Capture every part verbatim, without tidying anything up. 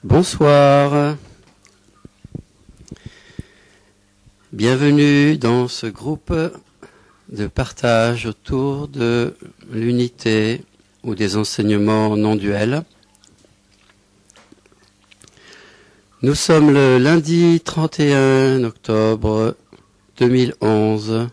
Bonsoir. Bienvenue dans ce groupe de partage autour de l'unité ou des enseignements non duels. Nous sommes le lundi trente et un octobre deux mille onze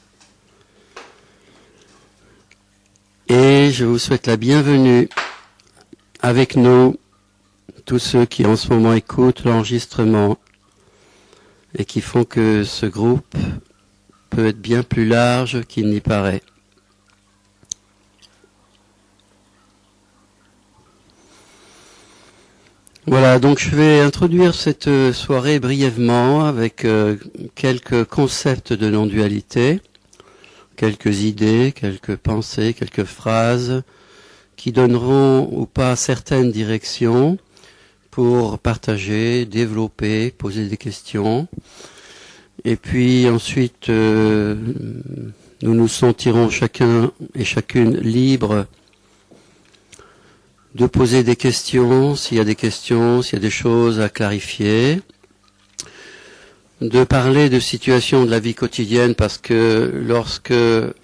et je vous souhaite la bienvenue avec nous, tous ceux qui en ce moment écoutent l'enregistrement et qui font que ce groupe peut être bien plus large qu'il n'y paraît. Voilà, donc je vais introduire cette soirée brièvement avec euh, quelques concepts de non-dualité, quelques idées, quelques pensées, quelques phrases qui donneront ou pas certaines directions pour partager, développer, poser des questions. Et puis ensuite, euh, nous nous sentirons chacun et chacune libres de poser des questions, s'il y a des questions, s'il y a des choses à clarifier, de parler de situations de la vie quotidienne, parce que lorsque euh,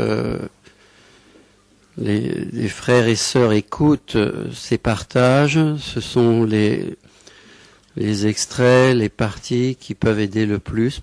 les, les frères et sœurs écoutent ces partages, ce sont les, les extraits, les parties qui peuvent aider le plus